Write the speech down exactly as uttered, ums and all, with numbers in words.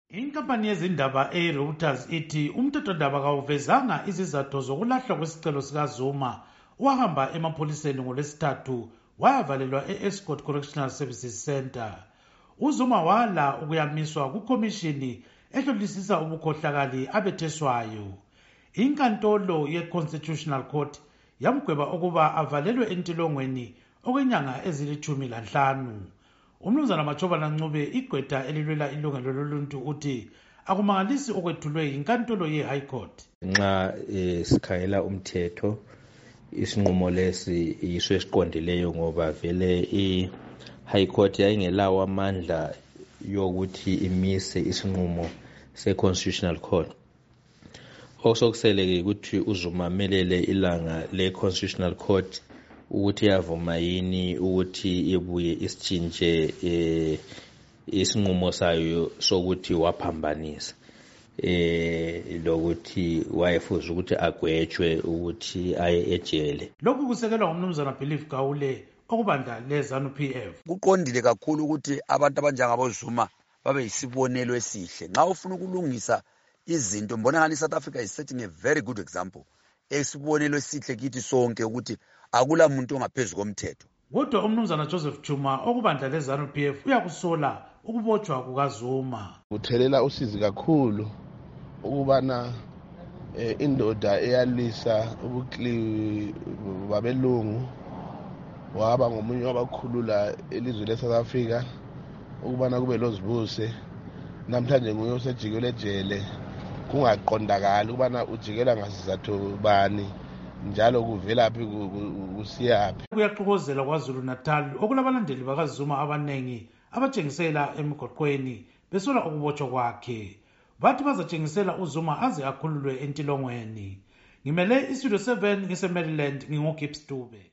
Inkampani yezindaba e-Reuters ithi umthethwandaba kawuvezanga izizathu zokulahlwa kwesicelo sikaZuma wahamba emapholiseni ngoLwesithathu wayavalelwa e-Escort Correctional Services Center. UZuma wala ukuyamiswa kukomishini ehlolisisa ubukhohlakali abetheswayo. Inkantolo ye-Constitutional Court yamgweba ukuba avalelwe entilongweni okwenyanga ezilithumi lanhlanu. Umnumzana Machobana Ncube igqwetha elilwela ilungelo loluntu uthi akumangalisi okwethulwe inkantolo ye-High Court. Nxa eh, sikhangela umthetho isinqumo lesi yiso esiqondileyo ngoba vele i-High Court yayingelawo amandla yokuthi imise isinqumo se-Constitutional Court. Osokusele ukuthi uZuma amelele ilanga le-Constitutional Court ukuthi yavuma yini ukuthi ibuye isitshintshe eh isinqumo sayo sokuthi waphambanisa eh lokuthi wayefuza ukuthi agwetshwe ukuthi aye ejele. Lokhu kusekelwa ngumnumzana Belief Gawule okubandla leZANU P F. Kuqondile kakhulu ukuthi abantu abanjengabo Zuma babe yisibonelo esihle. Nxa ufuna ukulungisa izinto mbona ngani South Africa is setting a very good example. Esibonelo esihle kithi sonke ukuthi akula muntu ongaphezulu komthetho. Kodwa umnumzana Joseph Chuma okubandla leZANU P F uyakusola ukubotshwa kukaZuma. Kuthelela usizi kakhulu ukubana eh, indoda eyalisa ubukli babelungu waba ngomunye wabakhulula elizwe leSouth Africa ukubana kube lozibuse namhlanje nguye osejikelwe ejele kungaqondakala ukubana ujikela ngasizathu bani njalo kuvelaphi kusiyaphi. Kuyaxokozela kwaZulu Natal okulabalandeli bakaZuma abanengi abatshengisela emigwaqweni besola ukubotshwa kwakhe. Bathi bazatshengisela uZuma aze akhululwe entilongweni. Ngimele iStudio seven ngise Maryland nginguGibbs Dube.